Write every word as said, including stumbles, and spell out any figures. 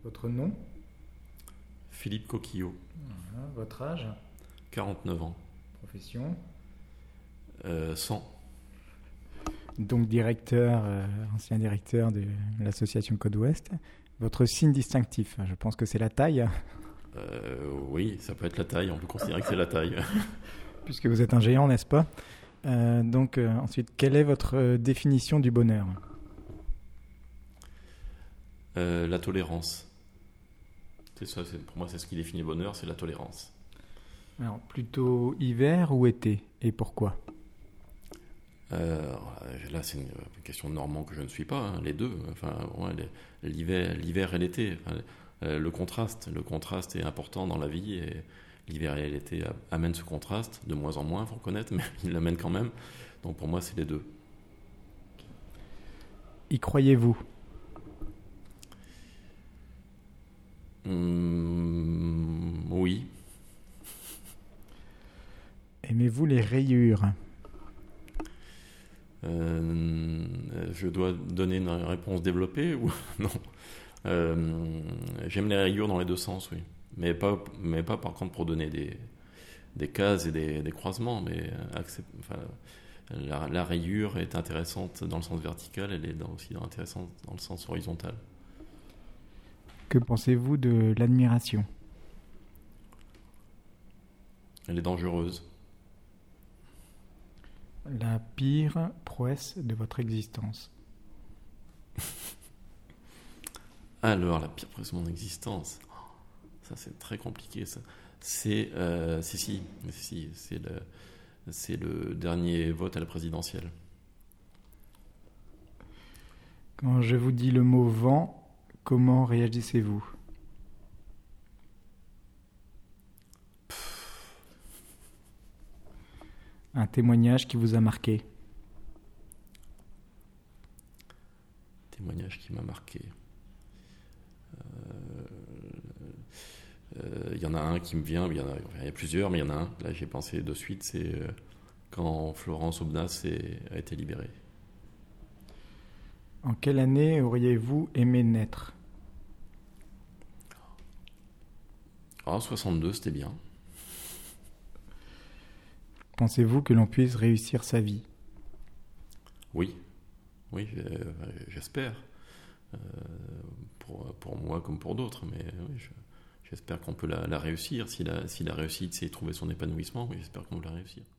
Votre nom? Philippe Coquillot. Voilà. Votre âge? quarante-neuf ans. Profession? Euh, cent. Donc directeur, euh, ancien directeur de l'association Code Ouest. Votre signe distinctif, je pense que c'est la taille. Euh, oui, ça peut être la taille, on peut considérer que c'est la taille. Puisque vous êtes un géant, n'est-ce pas? Euh, Donc euh, ensuite, quelle est votre euh, définition du bonheur? Euh, la tolérance. C'est ça, c'est, pour moi, c'est ce qui définit le bonheur, c'est la tolérance. Alors, plutôt hiver ou été? Et pourquoi? Euh, là, c'est une, une question de normand que je ne suis pas, hein, les deux. Enfin, ouais, les, l'hiver, l'hiver et l'été. Enfin, euh, le contraste, le contraste est important dans la vie et l'hiver et l'été amènent ce contraste, de moins en moins, il faut reconnaître, mais ils l'amènent quand même. Donc pour moi, c'est les deux. Y croyez-vous? Hum, oui. Aimez-vous les rayures? Euh, je dois donner une réponse développée ou non? Euh, j'aime les rayures dans les deux sens, oui. Mais pas, mais pas par contre pour donner des, des cases et des, des croisements. Mais accept, enfin, la, la rayure est intéressante dans le sens vertical, elle est dans, aussi intéressante dans le sens horizontal. Que pensez-vous de l'admiration? Elle est dangereuse. La pire prouesse de votre existence? Alors, la pire prouesse de mon existence, ça c'est très compliqué. Ça. C'est, euh, si, si, si, c'est le, c'est le dernier vote à la présidentielle. Quand je vous dis le mot vent, comment réagissez-vous? Un témoignage qui vous a marqué? Témoignage qui m'a marqué. Il euh, euh, y en a un qui me vient, il y, enfin, y a plusieurs, mais il y en a un, là j'ai pensé de suite, c'est euh, quand Florence Aubenas est, a été libérée. En quelle année auriez-vous aimé naître? Ah, soixante-deux, c'était bien. Pensez-vous que l'on puisse réussir sa vie? Oui, oui, j'espère. Euh, pour, pour moi comme pour d'autres, mais oui, je, j'espère qu'on peut la, la réussir. Si la, si la réussite, c'est trouver son épanouissement, oui, j'espère qu'on peut la réussir.